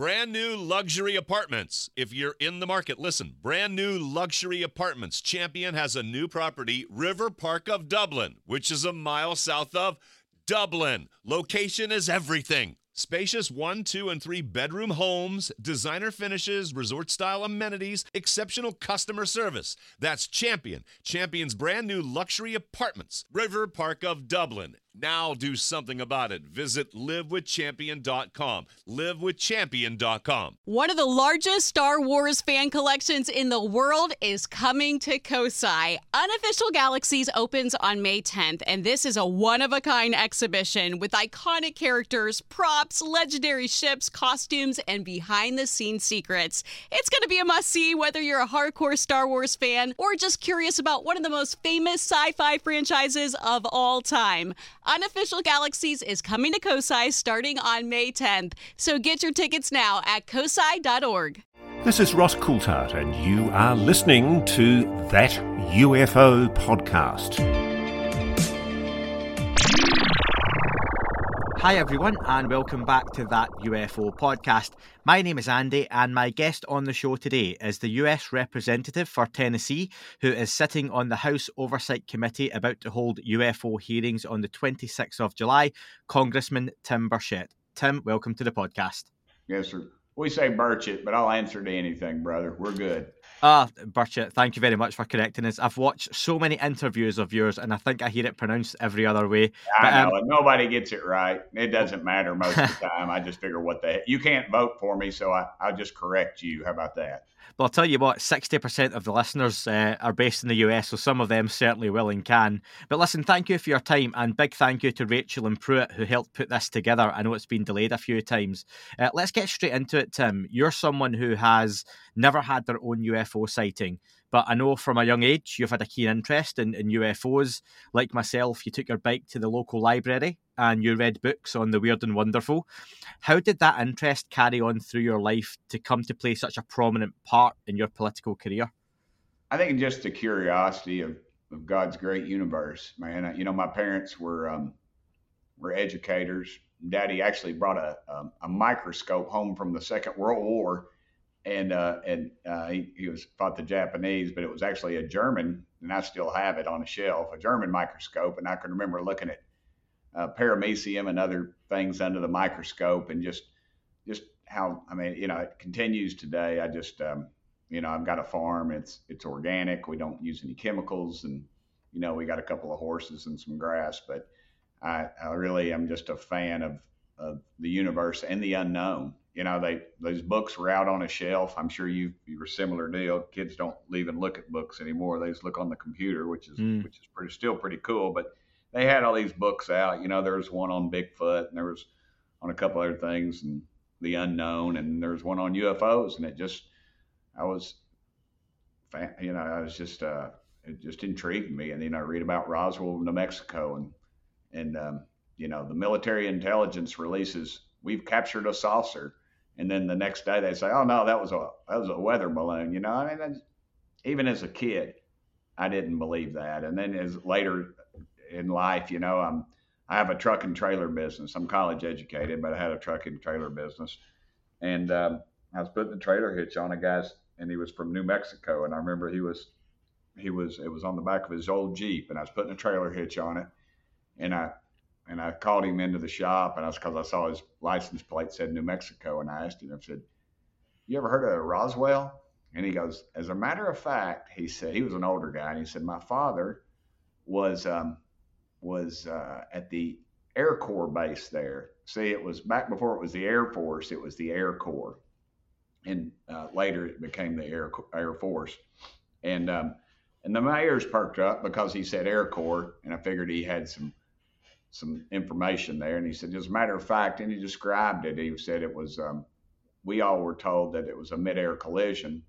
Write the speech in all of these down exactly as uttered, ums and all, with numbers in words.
Brand new luxury apartments. If you're in the market, listen. Brand new luxury apartments. Champion has a new property, River Park of Dublin, which is a mile south of Dublin. Location is everything. Spacious one, two, and three bedroom homes, designer finishes, resort-style amenities, exceptional customer service. That's Champion. Champion's brand new luxury apartments, River Park of Dublin. Now do something about it. Visit live with champion dot com. live with champion dot com. One of the largest Star Wars fan collections in the world is coming to Kosai. Unofficial Galaxies opens on May tenth, and this is a one-of-a-kind exhibition with iconic characters, props, legendary ships, costumes, and behind-the-scenes secrets. It's going to be a must-see whether you're a hardcore Star Wars fan or just curious about one of the most famous sci-fi franchises of all time. Unofficial Galaxies is coming to Kosai starting on May tenth, so get your tickets now at kosai dot org. This is Ross Coulthard, and you are listening to That U F O Podcast. Hi everyone, and welcome back to That U F O Podcast. My name is Andy, and my guest on the show today is the U S representative for Tennessee, who is sitting on the House Oversight Committee about to hold U F O hearings on the twenty-sixth of July, Congressman Tim Burchett. Tim, welcome to the podcast. Yes, sir. We say Burchett, but I'll answer to anything, brother. We're good. Ah, Burchett, thank you very much for correcting us. I've watched so many interviews of yours, and I think I hear it pronounced every other way. I but, know um, it. Nobody gets it right. It doesn't matter most of the time. I just figure what the heck. You can't vote for me, so I, I'll just correct you. How about that? Well, I'll tell you what, sixty percent of the listeners uh, are based in the U S, so some of them certainly will and can. But listen, thank you for your time, and big thank you to Rachel and Pruitt who helped put this together. I know it's been delayed a few times. Uh, let's get straight into it, Tim. You're someone who has never had their own U F O sighting, but I know from a young age you've had a keen interest in, in U F Os. Like myself, you took your bike to the local library and you read books on the weird and wonderful. How did that interest carry on through your life to come to play such a prominent part in your political career? I think just the curiosity of, of God's great universe, man. You know, my parents were um, were educators. Daddy actually brought a, a, a microscope home from the Second World War, and uh, and uh, he, he was fought the Japanese, but it was actually a German, and I still have it on a shelf, a German microscope, and I can remember looking at uh, paramecium and other things under the microscope, and just just how, I mean, you know, it continues today. I just, um, you know, I've got a farm. It's it's organic. We don't use any chemicals, and you know, we got a couple of horses and some grass, but I, I really am just a fan of of the universe and the unknown. You know, they those books were out on a shelf. I'm sure you you were similar deal. Kids don't even look at books anymore. They just look on the computer, which is mm. which is pretty still pretty cool. But they had all these books out. You know, there was one on Bigfoot, and there was on a couple other things, and the unknown, and there was one on U F Os. And it just, I was, you know, I was just, uh, it just intrigued me. And you know, I read about Roswell, New Mexico, and and um, you know, the military intelligence releases, we've captured a saucer. And then the next day they say, oh no, that was a that was a weather balloon. You know, I mean, even as a kid, I didn't believe that. And then as later in life, you know, I'm I have a truck and trailer business. I'm college educated, but I had a truck and trailer business. And um, I was putting the trailer hitch on a guy's, and he was from New Mexico. And I remember he was he was it was on the back of his old Jeep, and I was putting a trailer hitch on it, and I. And I called him into the shop, and that's because I saw his license plate said New Mexico. And I asked him, I said, you ever heard of Roswell? And he goes, as a matter of fact, he said, he was an older guy, and he said, my father was um, was uh, at the Air Corps base there. See, it was back before it was the Air Force, it was the Air Corps. And uh, later it became the Air Air Force. And, um, and the mayor's perked up because he said Air Corps, and I figured he had some some information there. And he said, as a matter of fact, and he described it, he said it was, um, we all were told that it was a midair collision,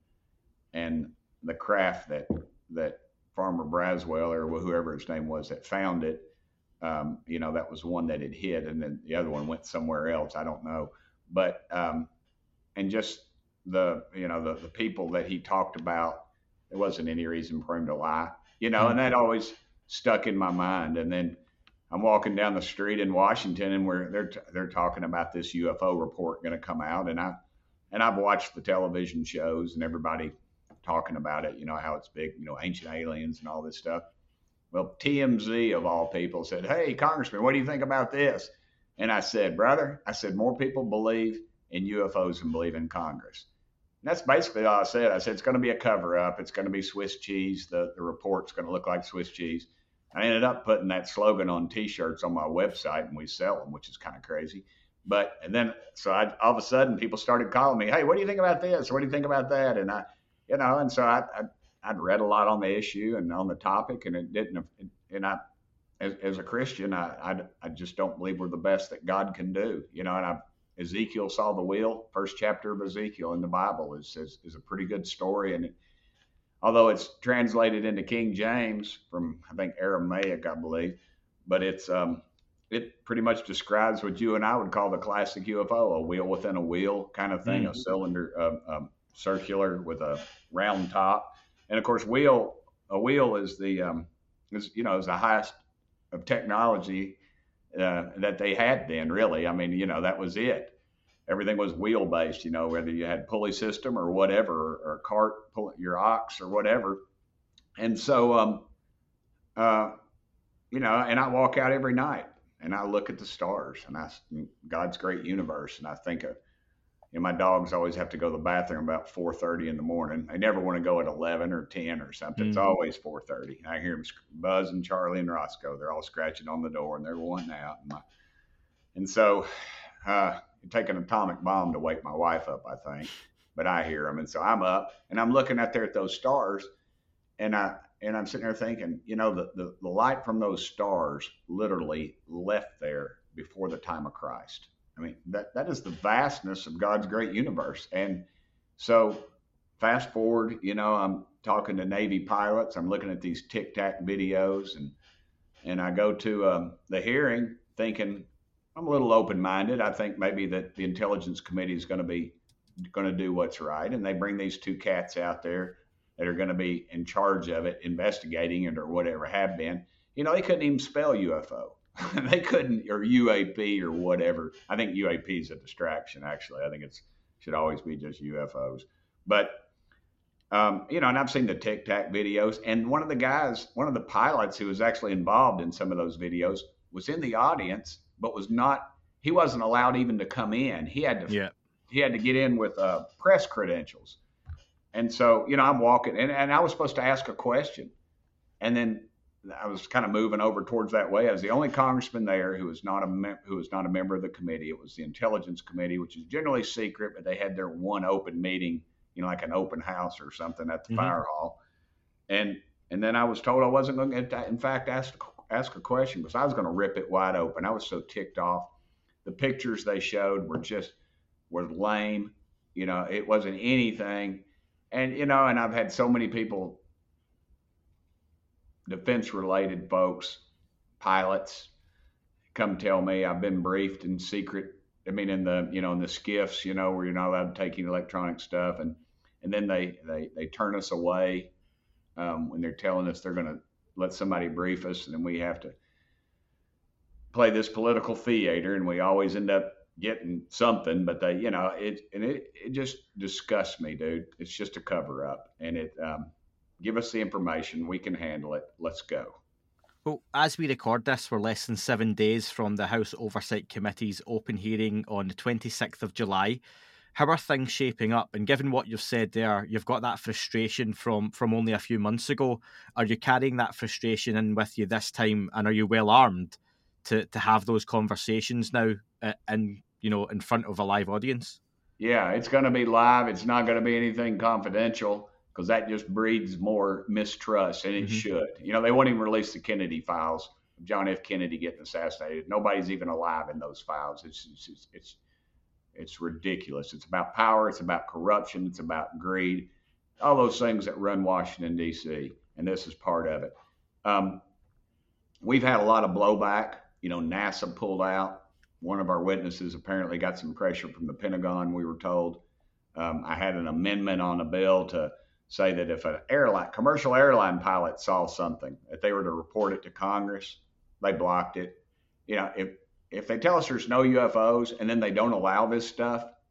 and the craft that, that Farmer Braswell, or whoever his name was that found it, um, you know, that was the one that had hit, and then the other one went somewhere else. I don't know. But, um, and just the, you know, the, the people that he talked about, there wasn't any reason for him to lie, you know, and that always stuck in my mind. And then I'm walking down the street in Washington, and we're they're they're talking about this U F O report going to come out, and I and I've watched the television shows and everybody talking about it, you know, how it's big, you know, ancient aliens and all this stuff. Well, T M Z of all people said, "Hey, Congressman, what do you think about this?" And I said, "Brother," I said, "more people believe in U F Os than believe in Congress." And that's basically all I said. I said, it's going to be a cover up. It's going to be Swiss cheese. The, the report's going to look like Swiss cheese. I ended up putting that slogan on T-shirts on my website, and we sell them, which is kind of crazy. But, and then, so I, all of a sudden people started calling me, "Hey, what do you think about this? What do you think about that?" And I, you know, and so I, I I'd read a lot on the issue and on the topic, and it didn't. And I, as, as a Christian, I, I, I just don't believe we're the best that God can do. You know, and I, Ezekiel saw the wheel. First chapter of Ezekiel in the Bible is is, is a pretty good story, and it, although it's translated into King James from I think Aramaic, I believe, but it's um, it pretty much describes what you and I would call the classic U F O, a wheel within a wheel kind of thing, mm. a cylinder, uh, um, circular with a round top. And of course, wheel a wheel is the um, is you know is the highest of technology uh, that they had then. Really, I mean, you know, that was it. Everything was wheel based. You know, whether you had pulley system or whatever, or, or cart, pull, your ox or whatever. And so, um, uh, you know, and I walk out every night and I look at the stars and I God's great universe, and I think of. You know, my dogs always have to go to the bathroom about four thirty in the morning. They never want to go at eleven or ten or something. Mm. It's always four thirty. I hear them, Buzz and Charlie and Roscoe. They're all scratching on the door and they're wanting out. And, my, and so uh, it'd take an atomic bomb to wake my wife up, I think. But I hear them. And so I'm up and I'm looking out there at those stars. And, I, and I'm sitting there thinking, you know, the, the, the light from those stars literally left there before the time of Christ. I mean, that, that is the vastness of God's great universe. And so fast forward, you know, I'm talking to Navy pilots. I'm looking at these Tic Tac videos, and and I go to um, the hearing thinking I'm a little open-minded. I think maybe that the Intelligence Committee is going to be going to do what's right. And they bring these two cats out there that are going to be in charge of it, investigating it or whatever have been. You know, they couldn't even spell U F O. They couldn't, or U A P or whatever. I think U A P is a distraction, actually. I think it's should always be just U F Os. But, um, you know, and I've seen the Tic Tac videos. And one of the guys, one of the pilots who was actually involved in some of those videos was in the audience, but was not, he wasn't allowed even to come in. He had to, yeah. he had to get in with uh, press credentials. And so, you know, I'm walking, and, and I was supposed to ask a question. And then I was kind of moving over towards that way. I was the only congressman there who was not a mem- who was not a member of the committee. It was the Intelligence Committee, which is generally secret, but they had their one open meeting, you know, like an open house or something at the mm-hmm. fire hall. And and then I was told I wasn't going to, in fact, ask ask a question because I was going to rip it wide open. I was so ticked off. The pictures they showed were just were lame. You know, it wasn't anything. And you know, and I've had so many people. Defense-related folks, pilots, come tell me I've been briefed in secret. I mean, in the you know in the skiffs, you know, where you're not allowed to take any electronic stuff, and and then they they they turn us away um, when they're telling us they're going to let somebody brief us, and then we have to play this political theater, and we always end up getting something. But they, you know, it and it it just disgusts me, dude. It's just a cover up, and it. Um, Give us the information. We can handle it. Let's go. Well, as we record this, we're less than seven days from the House Oversight Committee's open hearing on the twenty-sixth of July. How are things shaping up? And given what you've said there, you've got that frustration from, from only a few months ago. Are you carrying that frustration in with you this time? And are you well armed to, to have those conversations now uh, in, you know, in front of a live audience? Yeah, it's going to be live. It's not going to be anything confidential, because that just breeds more mistrust, and it mm-hmm. should. You know, they won't even release the Kennedy files of John F. Kennedy getting assassinated. Nobody's even alive in those files. It's it's it's it's ridiculous. It's about power. It's about corruption. It's about greed. All those things that run Washington, D C, and this is part of it. Um, we've had a lot of blowback. You know, NASA pulled out. One of our witnesses apparently got some pressure from the Pentagon, we were told. Um, I had an amendment on a bill to say that if an airline, commercial airline pilot saw something, if they were to report it to Congress, they blocked it. You know, if if they tell us there's no U F Os and then they don't allow this stuff,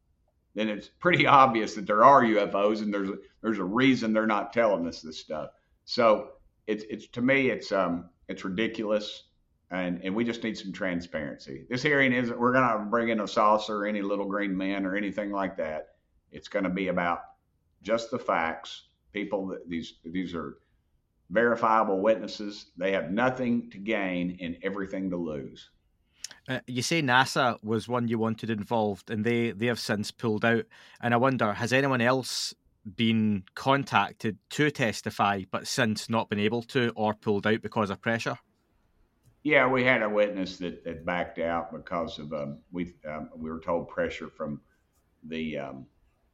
then it's pretty obvious that there are U F Os, and there's a, there's a reason they're not telling us this stuff. So it's it's to me it's um it's ridiculous, and and we just need some transparency. This hearing isn't we're gonna bring in a saucer or any little green men or anything like that. It's going to be about just the facts. People that these these are verifiable witnesses. They have nothing to gain and everything to lose. Uh, you say NASA was one you wanted involved, and they, they have since pulled out. And I wonder, has anyone else been contacted to testify, but since not been able to, or pulled out because of pressure? Yeah, we had a witness that, that backed out because of um, we um, we were told pressure from the um,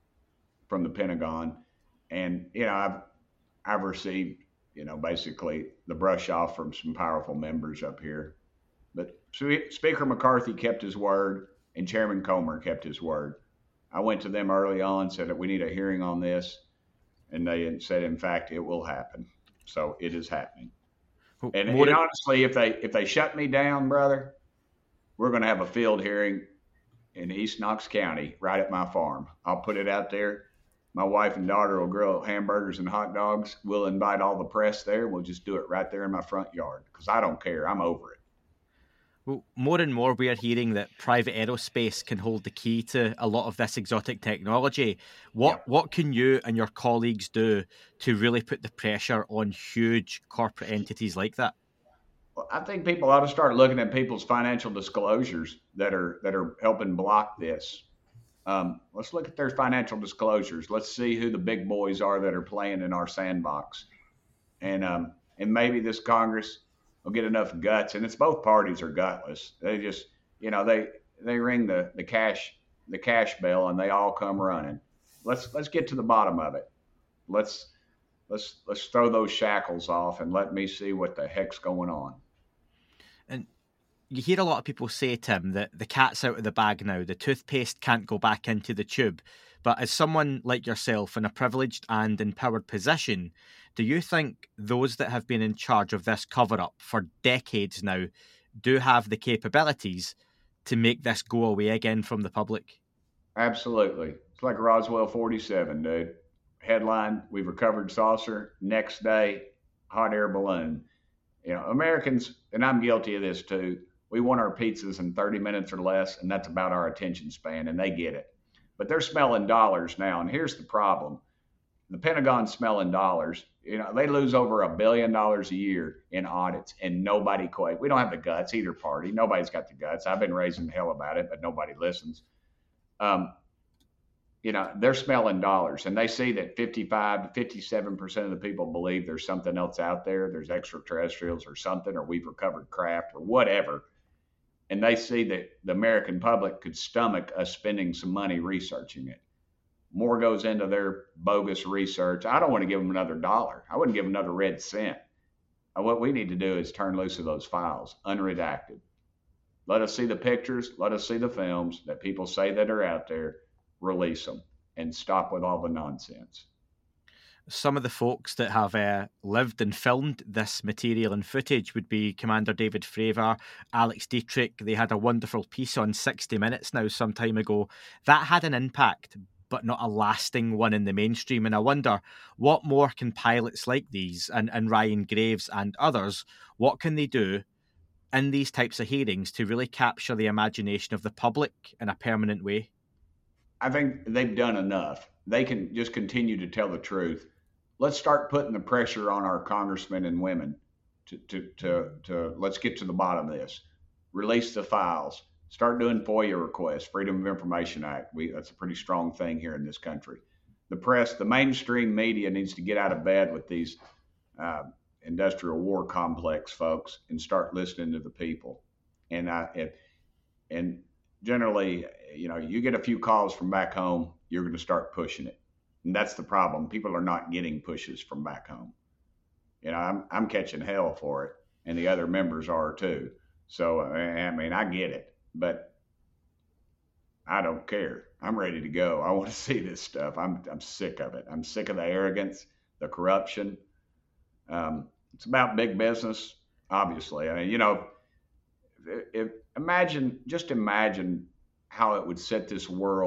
from the Pentagon, and you know I've I've received you know basically the brush off from some powerful members up here. But Speaker McCarthy kept his word, and Chairman Comer kept his word. I went to them early on, said that we need a hearing on this, and they said, in fact, it will happen. So it is happening. And, and honestly, if they if they shut me down, brother, we're going to have a field hearing in East Knox County, right at my farm. I'll put it out there. My wife and daughter will grill hamburgers and hot dogs. We'll invite all the press there. We'll just do it right there in my front yard because I don't care. I'm over it. Well, more and more we are hearing that private aerospace can hold the key to a lot of this exotic technology. What yep. what can you and your colleagues do to really put the pressure on huge corporate entities like that? Well, I think people ought to start looking at people's financial disclosures that are that are helping block this. Um, let's look at their financial disclosures. Let's see who the big boys are that are playing in our sandbox, and um, and maybe this Congress will get enough guts, and it's both parties are gutless. They just, you know, they they ring the, the cash the cash bell, and they all come running. Let's let's get to the bottom of it. Let's let's let's throw those shackles off and let me see what the heck's going on. And you hear a lot of people say, Tim, that the cat's out of the bag now. The toothpaste can't go back into the tube. But as someone like yourself in a privileged and empowered position, do you think those that have been in charge of this cover-up for decades now do have the capabilities to make this go away again from the public? Absolutely. It's like Roswell forty-seven, dude. Headline, we've recovered saucer. Next day, hot air balloon. You know, Americans, and I'm guilty of this too, we want our pizzas in thirty minutes or less, and that's about our attention span, and they get it. But they're smelling dollars now, and here's the problem. The Pentagon's smelling dollars. You know, they lose over a billion dollars a year in audits, and nobody quite. We don't have the guts, either party. Nobody's got the guts. I've been raising hell about it, but nobody listens. Um, you know, they're smelling dollars, and they see that fifty-five to fifty-seven percent of the people believe there's something else out there. There's extraterrestrials or something, or we've recovered craft or whatever. And they see that the American public could stomach us spending some money researching it. More goes into their bogus research. I don't want to give them another dollar. I wouldn't give them another red cent. What we need to do is turn loose of those files, unredacted. Let us see the pictures. Let us see the films that people say that are out there. Release them and stop with all the nonsense. Some of the folks that have uh, lived and filmed this material and footage would be Commander David Fravor, Alex Dietrich. They had a wonderful piece on sixty minutes now some time ago. That had an impact, but not a lasting one in the mainstream. And I wonder, what more can pilots like these and, and Ryan Graves and others, what can they do in these types of hearings to really capture the imagination of the public in a permanent way? I think they've done enough. They can just continue to tell the truth. Let's start putting the pressure on our congressmen and women to, to, to, to let's get to the bottom of this. Release the files. Start doing FOIA requests, Freedom of Information Act. We, that's a pretty strong thing here in this country. The press, the mainstream media needs to get out of bed with these uh, industrial war complex folks and start listening to the people. And I, if, and generally, you know, you get a few calls from back home, you're going to start pushing it. And that's the problem. People are not getting pushes from back home. You know, I'm I'm catching hell for it, and the other members are too. So, I mean, I get it, but I don't care. I'm ready to go. I want to see this stuff. I'm I'm sick of it. I'm sick of the arrogance, the corruption. Um, it's about big business, obviously. I mean, you know, if, if, imagine, just imagine how it would set this world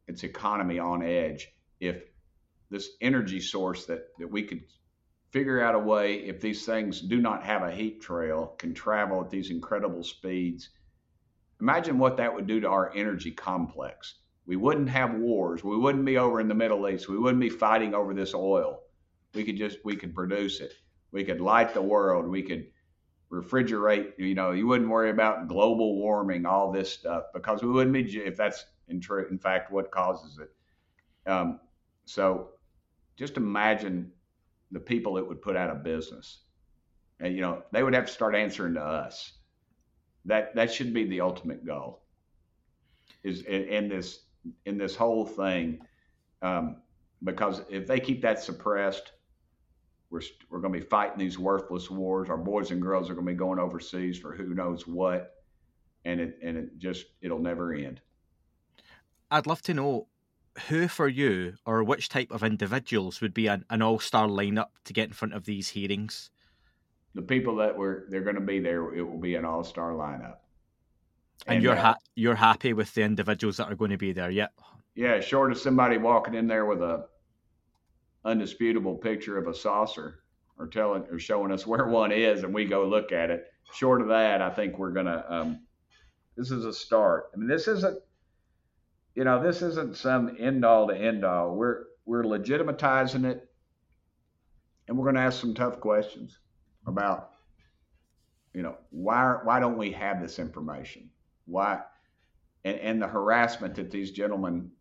its economy on edge if this energy source that, that we could figure out a way, if these things do not have a heat trail, can travel at these incredible speeds. Imagine what that would do to our energy complex. We wouldn't have wars. We wouldn't be over in the Middle East. We wouldn't be fighting over this oil. We could just, we could produce it. We could light the world. We could refrigerate, you know, you wouldn't worry about global warming, all this stuff, because we wouldn't be, if that's in true, in fact, what causes it. Um, so just imagine the people it would put out of business. And, you know, they would have to start answering to us. That, that should be the ultimate goal, is in, in this, in this whole thing. Um, because if they keep that suppressed, We're, we're going to be fighting these worthless wars. Our boys and girls are going to be going overseas for who knows what. And it, and it just, it'll never end. I'd love to know who for you, or which type of individuals would be an, an all-star lineup to get in front of these hearings. The people that were, they're going to be there, it will be an all-star lineup. And, and you're, uh, ha- you're happy with the individuals that are going to be there, yeah? Yeah, short of somebody walking in there with a undisputable picture of a saucer or telling or showing us where one is and we go look at it. Short of that, I think we're gonna um this is a start. I mean, this isn't, you know, this isn't some end all to end all. We're we're legitimatizing it, and we're gonna ask some tough questions about, you know, why why don't we have this information? Why and, and the harassment that these gentlemen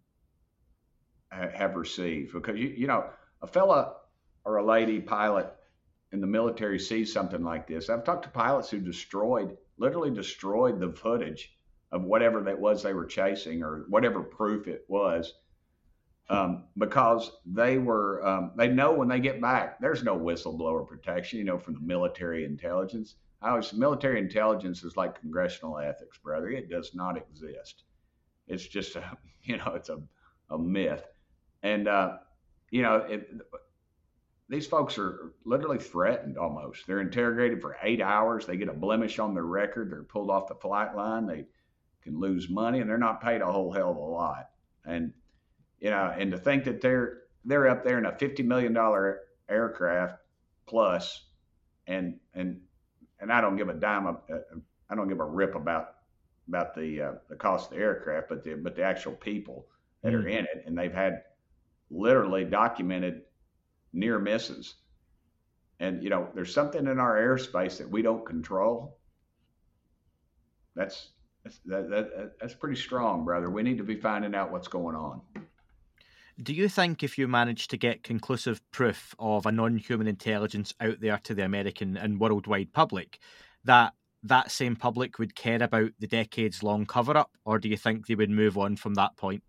ha- have received. Because you you know, a fella or a lady pilot in the military sees something like this. I've talked to pilots who destroyed, literally destroyed the footage of whatever that was they were chasing or whatever proof it was, um, because they were, um, they know when they get back, there's no whistleblower protection, you know, from the military intelligence. I always, military intelligence is like congressional ethics, brother. It does not exist. It's just a, you know, it's a, a myth. And, uh, you know, it, these folks are literally threatened almost. They're interrogated for eight hours. They get a blemish on their record. They're pulled off the flight line. They can lose money, and they're not paid a whole hell of a lot. And, you know, and to think that they're they're up there in a fifty million dollars aircraft plus, and and and I don't give a dime, of, uh, I don't give a rip about about the uh, the cost of the aircraft, but the but the actual people that mm. are in it, and they've had literally documented near misses. And, you know, there's something in our airspace that we don't control. That's, that's, that, that, that's pretty strong, brother. We need to be finding out what's going on. Do you think if you manage to get conclusive proof of a non-human intelligence out there to the American and worldwide public, that that same public would care about the decades-long cover-up, or do you think they would move on from that point?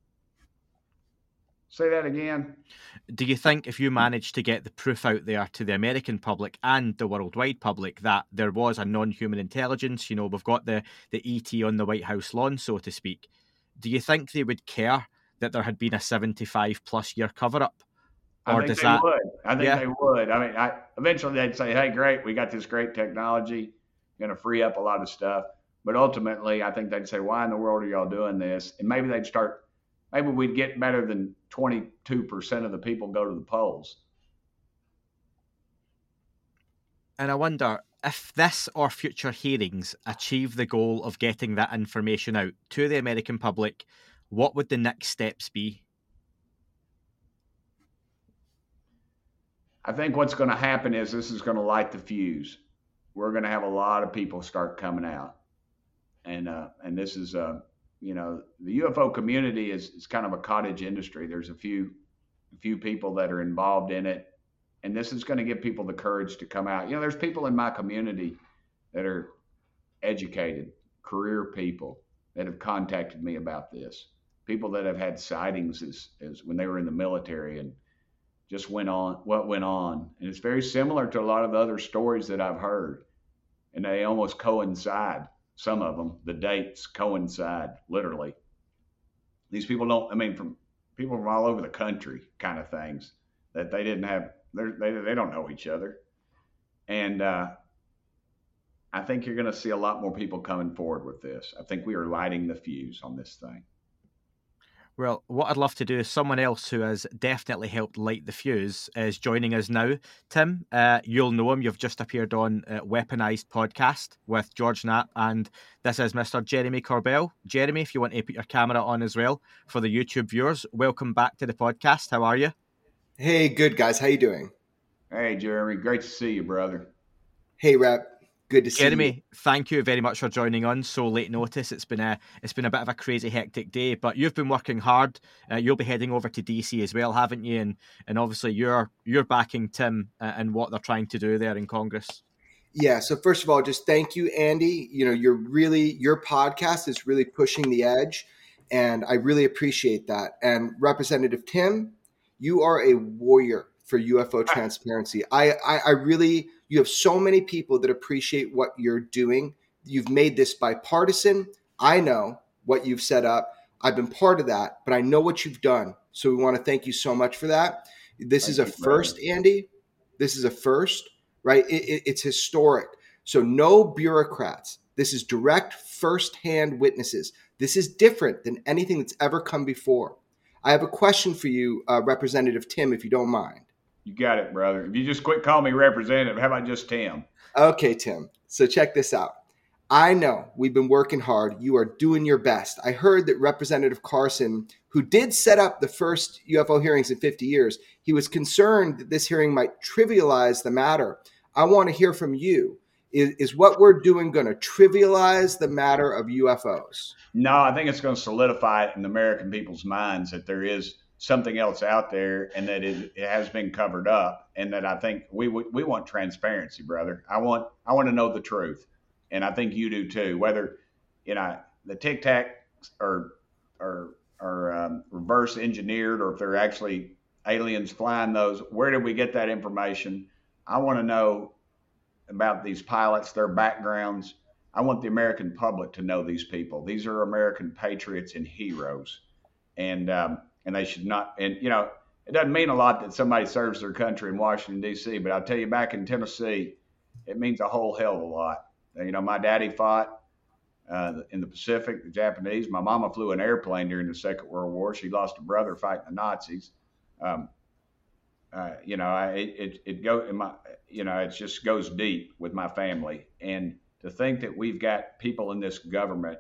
Say that again. Do you think if you managed to get the proof out there to the American public and the worldwide public that there was a non-human intelligence, you know, we've got the, the E T on the White House lawn, so to speak, do you think they would care that there had been a seventy-five plus year cover-up? Or I think does they that... would. I think yeah. they would. I mean, I, eventually they'd say, hey, great, we got this great technology, going to free up a lot of stuff. But ultimately, I think they'd say, why in the world are y'all doing this? And maybe they'd start, maybe we'd get better than twenty-two percent of the people go to the polls. And I wonder if this or future hearings achieve the goal of getting that information out to the American public, what would the next steps be? I think what's going to happen is this is going to light the fuse. We're going to have a lot of people start coming out. And uh, and this is, uh, you know, the U F O community is, is kind of a cottage industry. There's a few, a few people that are involved in it. And this is going to give people the courage to come out. You know, there's people in my community that are educated, career people that have contacted me about this. People that have had sightings as, as when they were in the military and just went on, what went on. And it's very similar to a lot of the other stories that I've heard. And they almost coincide. Some of them, the dates coincide, literally. These people don't, I mean, from people from all over the country kind of things that they didn't have, they they don't know each other. And uh, I think you're going to see a lot more people coming forward with this. I think we are lighting the fuse on this thing. Well, what I'd love to do is someone else who has definitely helped light the fuse is joining us now. Tim, uh, you'll know him. You've just appeared on uh, Weaponized podcast with George Knapp, and this is Mister Jeremy Corbell. Jeremy, if you want to put your camera on as well for the YouTube viewers, welcome back to the podcast. How are you? Hey, good guys. How you doing? Hey, Jeremy. Great to see you, brother. Hey, Rep. Good to see Jeremy, you. thank you very much for joining on so late notice. It's been a it's been a bit of a crazy, hectic day, but you've been working hard. Uh, you'll be heading over to D C as well, haven't you? And and obviously you're you're backing Tim uh, and what they're trying to do there in Congress. Yeah. So first of all, just thank you, Andy. You know, you're really your podcast is really pushing the edge, and I really appreciate that. And Representative Tim, you are a warrior for U F O transparency. I, I, I really, you have so many people that appreciate what you're doing. You've made this bipartisan. I know what you've set up. I've been part of that, but I know what you've done. So we want to thank you so much for that. This Thank is a you, first, brother. Andy. This is a first, right? It, it, it's historic. So no bureaucrats. This is direct firsthand witnesses. This is different than anything that's ever come before. I have a question for you, uh, Representative Tim, if you don't mind. You got it, brother. If you just quit calling me representative, how about just Tim? Okay, Tim. So check this out. I know we've been working hard. You are doing your best. I heard that Representative Carson, who did set up the first U F O hearings in fifty years, he was concerned that this hearing might trivialize the matter. I want to hear from you. Is, is what we're doing going to trivialize the matter of U F Os? No, I think it's going to solidify it in the American people's minds that there is something else out there and that it, it has been covered up, and that I think we we want transparency, brother. I want I want to know the truth, and I think you do too. Whether you know the Tic Tac are are are um, reverse engineered, or if they're actually aliens flying those, where did we get that information? I want to know about these pilots, their backgrounds. I want the American public to know these people. These are American patriots and heroes, and um, and they should not. And you know, it doesn't mean a lot that somebody serves their country in Washington D C, but I'll tell you, back in Tennessee, it means a whole hell of a lot. You know, my daddy fought uh, in the Pacific, the Japanese. My mama flew an airplane during the Second World War. She lost a brother fighting the Nazis. Um, uh, you know, I, it it, it go in my, you know, it just goes deep with my family. And to think that we've got people in this government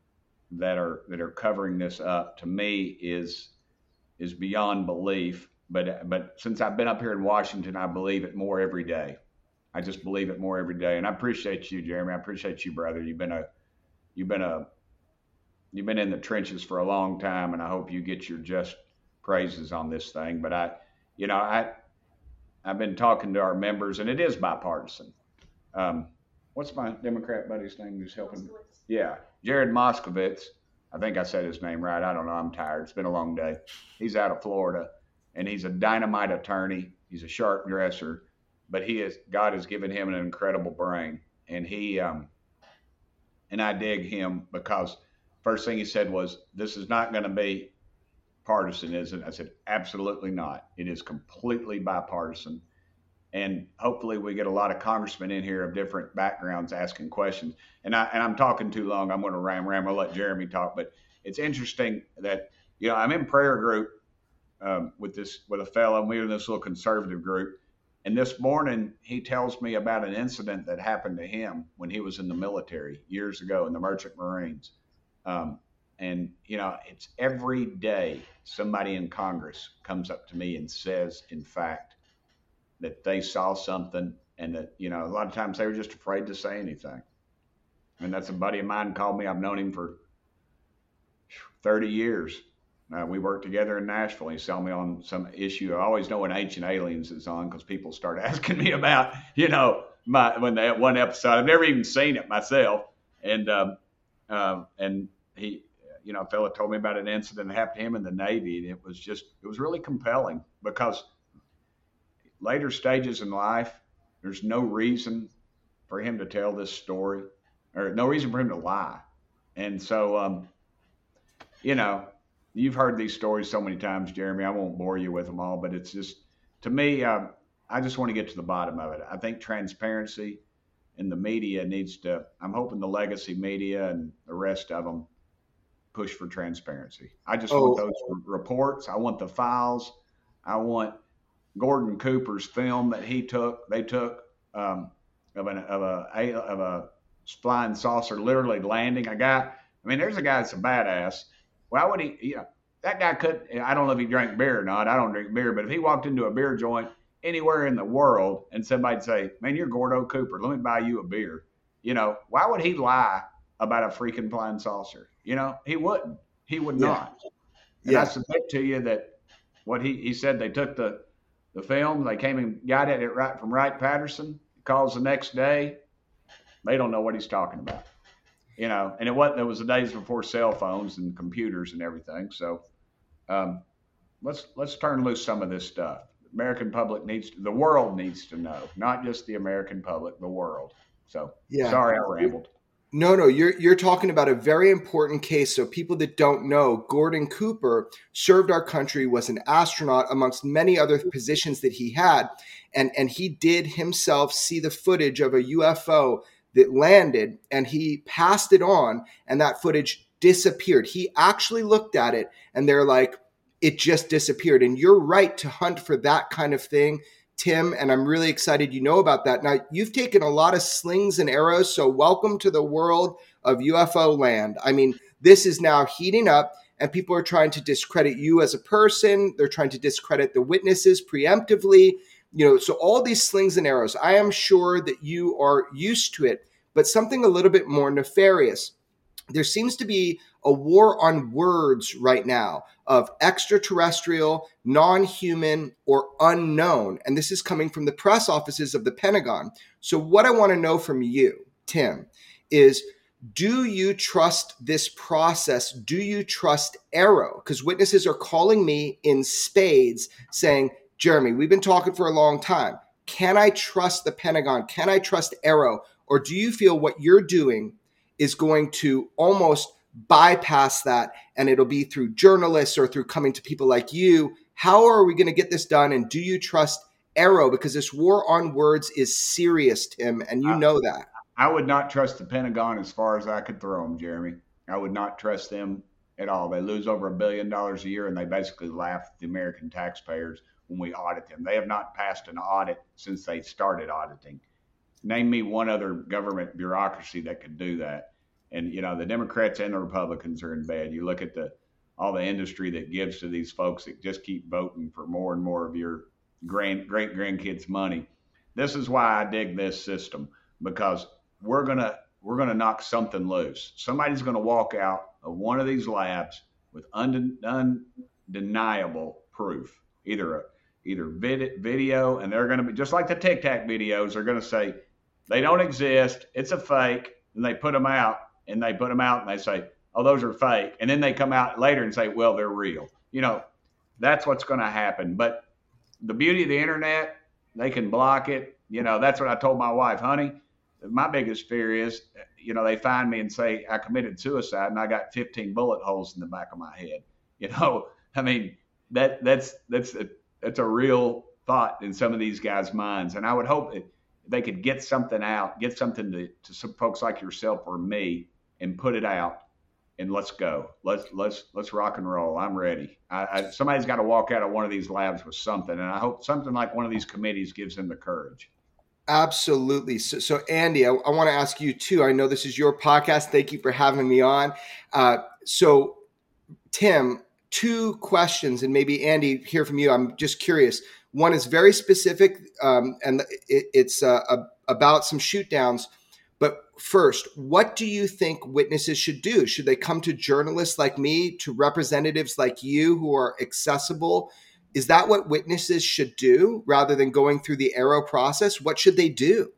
that are that are covering this up, to me is is beyond belief. But but since I've been up here in Washington, I believe it more every day. I just believe it more every day. And I appreciate you, Jeremy. I appreciate you, brother. You've been a you've been a you've been in the trenches for a long time, and I hope you get your just praises on this thing. But I, you know, I I've been talking to our members, and it is bipartisan. Um, what's my Democrat buddy's name who's helping? Yeah, Jared Moskowitz. I think I said his name right. I don't know. I'm tired. It's been a long day. He's out of Florida, and he's a dynamite attorney. He's a sharp dresser, but he is God has given him an incredible brain, and he um, and I dig him because first thing he said was, "This is not going to be partisan, is it?" I said, "Absolutely not. It is completely bipartisan." And hopefully we get a lot of congressmen in here of different backgrounds asking questions. And, I, and I'm talking too long. I'm going to ram, ram. I'll let Jeremy talk. But it's interesting that, you know, I'm in prayer group um, with this with a fellow. We're in this little conservative group. And this morning he tells me about an incident that happened to him when he was in the military years ago in the Merchant Marines. Um, and, you know, it's every day somebody in Congress comes up to me and says, in fact, that they saw something, and that, you know, a lot of times they were just afraid to say anything. And that's a buddy of mine called me. I've known him for thirty years. Uh, we worked together in Nashville. He saw me on some issue. I always know when Ancient Aliens is on because people start asking me about, you know, my when they one episode. I've never even seen it myself. And um, um, and he, you know, a fella told me about an incident that happened to him in the Navy, and it was just, it was really compelling because later stages in life, there's no reason for him to tell this story, or no reason for him to lie. And so, um, you know, you've heard these stories so many times, Jeremy. I won't bore you with them all, but it's just, to me, um, I just want to get to the bottom of it. I think transparency in the media needs to, I'm hoping the legacy media and the rest of them push for transparency. I just Oh. want those reports. I want the files. I want Gordon Cooper's film that he took. They took um, of an of a of a flying saucer literally landing a guy. I mean, there's a guy that's a badass. Why would he? You know, that guy could. I don't know if he drank beer or not. I don't drink beer, but if he walked into a beer joint anywhere in the world and somebody'd say, "Man, you're Gordo Cooper. Let me buy you a beer." You know, why would he lie about a freaking flying saucer? You know, he wouldn't. He would Yeah. not. And Yeah. I submit to you that what he, he said, they took the, the film, they came and got it at right from Wright Patterson, calls the next day. They don't know what he's talking about. You know, and it wasn't, it was the days before cell phones and computers and everything. So um, let's let's turn loose some of this stuff. The American public needs to, the world needs to know, not just the American public, the world. So Yeah. sorry I rambled. No, no, you're you're talking about a very important case. So people that don't know, Gordon Cooper served our country, was an astronaut amongst many other positions that he had, and and he did himself see the footage of a U F O that landed, and he passed it on, and that footage disappeared. He actually looked at it, and they're like, it just disappeared. And you're right to hunt for that kind of thing, Tim, and I'm really excited you know about that. Now, you've taken a lot of slings and arrows, so welcome to the world of U F O land. I mean, this is now heating up, and people are trying to discredit you as a person. They're trying to discredit the witnesses preemptively. You know, so all these slings and arrows, I am sure that you are used to it, but something a little bit more nefarious. There seems to be a war on words right now of extraterrestrial, non-human, or unknown. And this is coming from the press offices of the Pentagon. So what I want to know from you, Tim, is do you trust this process? Do you trust AARO? Because witnesses are calling me in spades saying, Jeremy, we've been talking for a long time. Can I trust the Pentagon? Can I trust AARO? Or do you feel what you're doing is going to almost bypass that, and it'll be through journalists or through coming to people like you? How are we going to get this done? And do you trust AARO? Because this war on words is serious, Tim, and you I, know that. I would not trust the Pentagon as far as I could throw them, Jeremy. I would not trust them at all. They lose over a billion dollars a year, and they basically laugh at the American taxpayers when we audit them. They have not passed an audit since they started auditing. Name me one other government bureaucracy that could do that. And, you know, the Democrats and the Republicans are in bed. You look at the all the industry that gives to these folks that just keep voting for more and more of your grand, great grandkids' money. This is why I dig this system, because we're gonna we're gonna knock something loose. Somebody's gonna walk out of one of these labs with unde- undeniable proof, either a either vid- video, and they're gonna be just like the Tic Tac videos. They're gonna say they don't exist, it's a fake, and they put them out. And they put them out and they say, oh, those are fake. And then they come out later and say, well, they're real. You know, that's what's going to happen. But the beauty of the internet, they can block it. You know, that's what I told my wife, honey. My biggest fear is, you know, they find me and say I committed suicide and I got fifteen bullet holes in the back of my head. You know, I mean, that that's that's a, that's a real thought in some of these guys' minds. And I would hope that they could get something out, get something to, to some folks like yourself or me, and put it out, and let's go. Let's let's let's rock and roll. I'm ready. I, I, somebody's got to walk out of one of these labs with something, and I hope something like one of these committees gives them the courage. Absolutely. So, so Andy, I, I want to ask you too. I know this is your podcast. Thank you for having me on. Uh, so, Tim, two questions, and maybe Andy, hear from you. I'm just curious. One is very specific, um, and it, it's uh, about some shoot downs. But first, what do you think witnesses should do? Should they come to journalists like me, to representatives like you who are accessible? Is that what witnesses should do rather than going through the AARO process? What should they do?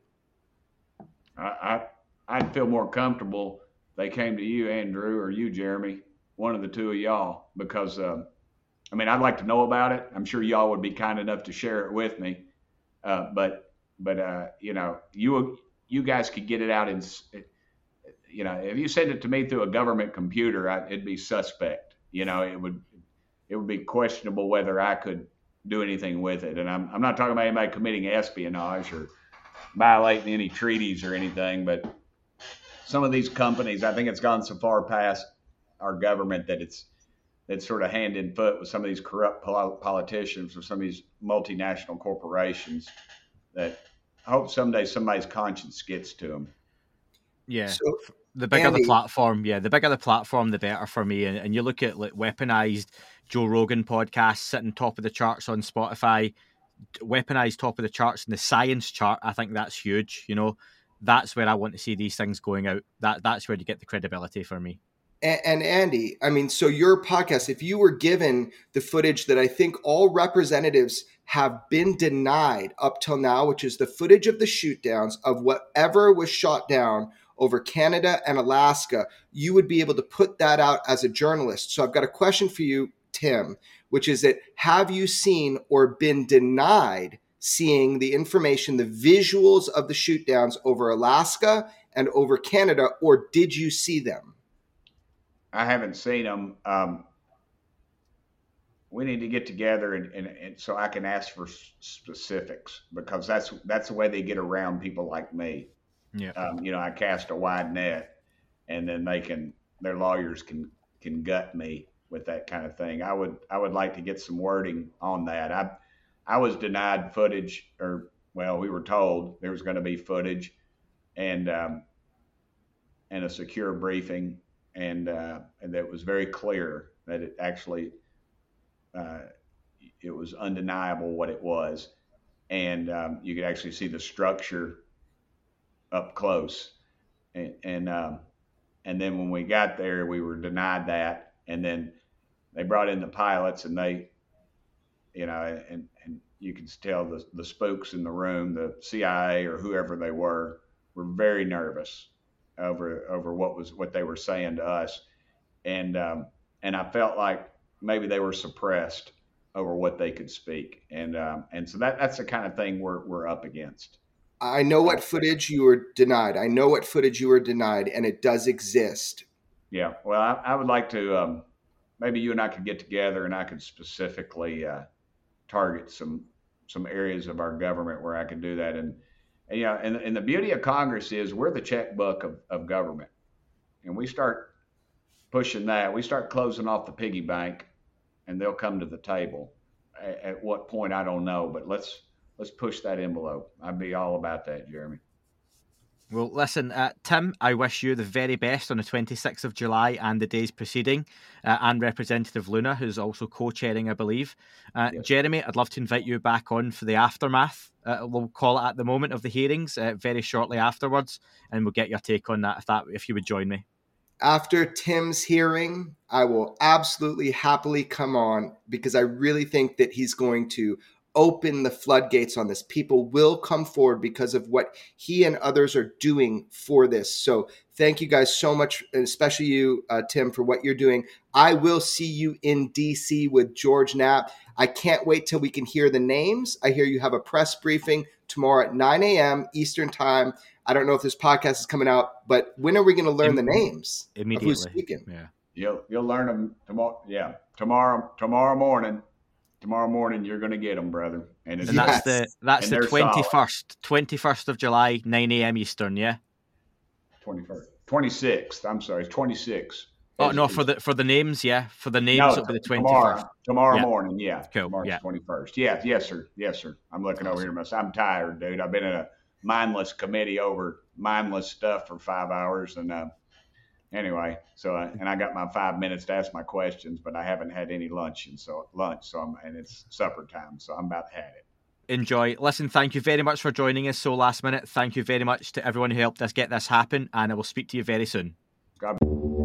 I, I, I'd feel more comfortable if they came to you, Andrew, or you, Jeremy, one of the two of y'all, because, uh, I mean, I'd like to know about it. I'm sure y'all would be kind enough to share it with me. Uh, but, but uh, you know, you you guys could get it out in, you know, if you send it to me through a government computer, I, it'd be suspect. You know, it would it would be questionable whether I could do anything with it. And I'm I'm not talking about anybody committing espionage or violating any treaties or anything, but some of these companies, I think it's gone so far past our government that it's it's sort of hand in foot with some of these corrupt pol- politicians or some of these multinational corporations that I hope someday somebody's conscience gets to them. Yeah. So, the bigger Andy, the platform, yeah, the bigger the platform, the better for me. And, and you look at like weaponized Joe Rogan podcasts sitting top of the charts on Spotify, weaponized top of the charts in the science chart. I think that's huge. You know, that's where I want to see these things going out. That that's where you get the credibility for me. And, and Andy, I mean, so your podcast, if you were given the footage that I think all representatives have been denied up till now, which is the footage of the shoot downs of whatever was shot down over Canada and Alaska, you would be able to put that out as a journalist. So I've got a question for you, Tim, which is that have you seen or been denied seeing the information, the visuals of the shoot downs over Alaska and over Canada, or did you see them? I haven't seen them. Um, we need to get together and, and, and so I can ask for specifics, because that's that's the way they get around people like me. Yeah. Um, you know, I cast a wide net, and then they can their lawyers can can gut me with that kind of thing. I would I would like to get some wording on that. I I was denied footage, or well, we were told there was going to be footage, and um, and a secure briefing, and uh, and that was very clear that it actually uh, it was undeniable what it was, and um, you could actually see the structure up close, and and, um, and then when we got there, we were denied that, and then they brought in the pilots, and they, you know, and and you can tell the the spooks in the room, the C I A or whoever they were, were very nervous over over what was what they were saying to us, and um, and I felt like maybe they were suppressed over what they could speak, and um, and so that that's the kind of thing we're we're up against. I know what footage you were denied. I know what footage you were denied, and it does exist. Yeah, well, I, I would like to, um, maybe you and I could get together, and I could specifically uh, target some some areas of our government where I could do that. And, and you know, and, and the beauty of Congress is we're the checkbook of, of government, and we start pushing that. We start closing off the piggy bank, and they'll come to the table. At, at what point, I don't know, but let's. Let's push that envelope. I'd be all about that, Jeremy. Well, listen, uh, Tim, I wish you the very best on the twenty-sixth of July and the days preceding, uh, and Representative Luna, who's also co-chairing, I believe. Uh, yes. Jeremy, I'd love to invite you back on for the aftermath, uh, we'll call it at the moment, of the hearings, uh, very shortly afterwards, and we'll get your take on that if, that, if you would join me. After Tim's hearing, I will absolutely happily come on, because I really think that he's going to open the floodgates on this. People will come forward because of what he and others are doing for this. So thank you guys so much, and especially you, uh, Tim, for what you're doing. I will see you in D C with George Knapp. I can't wait till we can hear the names. I hear you have a press briefing tomorrow at nine a.m. Eastern time. I don't know if this podcast is coming out, but when are we going to learn the names? Immediately. Of who's speaking? Yeah. You'll, you'll learn them tomorrow. Yeah. Tomorrow, tomorrow morning. Tomorrow morning, you're going to get them, brother. And, it's and that's yes. the that's and the twenty-first, twenty-first of July, nine a.m. Eastern, yeah? twenty-first. twenty-sixth. I'm sorry, it's twenty-sixth. Oh, no, for the for the names, yeah. For the names, no, it'll be the twenty-first. Tomorrow, tomorrow yeah. morning, yeah. Cool. March yeah. twenty-first. Yeah, yes, sir. Yes, sir. I'm looking awesome. over here myself. I'm tired, dude. I've been in a mindless committee over mindless stuff for five hours. And uh, anyway, so, uh, and I got my five minutes to ask my questions, but I haven't had any lunch. And so, lunch, so I'm, and it's supper time. So I'm about to have it. Enjoy. Listen, thank you very much for joining us so last minute. Thank you very much to everyone who helped us get this happen, and I will speak to you very soon. God.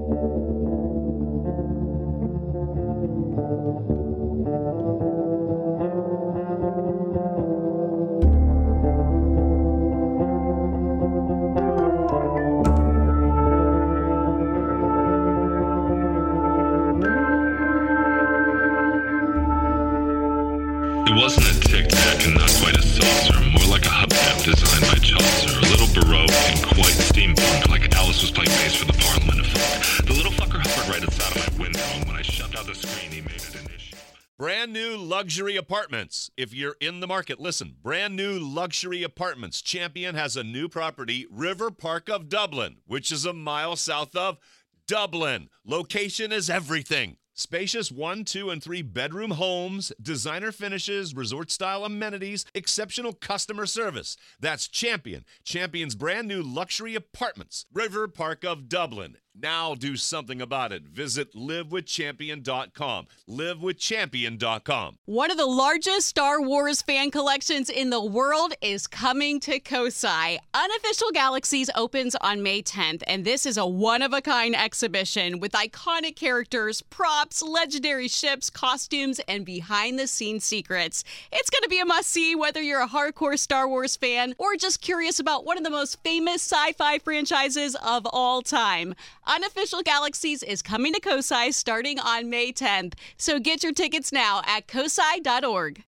It wasn't a tic-tac and not quite a saucer, more like a hubcap designed by Chaucer, a little baroque and quite steampunk, like Alice was playing bass for the Parliament of Folk. The little fucker hovered right outside of my window, and when I shoved out the screen, he made it an issue. Brand new luxury apartments. If you're in the market, listen. Brand new luxury apartments. Champion has a new property, River Park of Dublin, which is a mile south of Dublin. Location is everything. Spacious one, two, and three bedroom homes, designer finishes, resort-style amenities, exceptional customer service. That's Champion. Champion's brand new luxury apartments. River Park of Dublin. Now do something about it. Visit live with champion dot com. live with champion dot com. One of the largest Star Wars fan collections in the world is coming to Kosai. Unofficial Galaxies opens on May tenth, and this is a one-of-a-kind exhibition with iconic characters, props, legendary ships, costumes, and behind-the-scenes secrets. It's going to be a must-see whether you're a hardcore Star Wars fan or just curious about one of the most famous sci-fi franchises of all time. Unofficial Galaxies is coming to Kosai starting on May tenth, so get your tickets now at kosai dot org.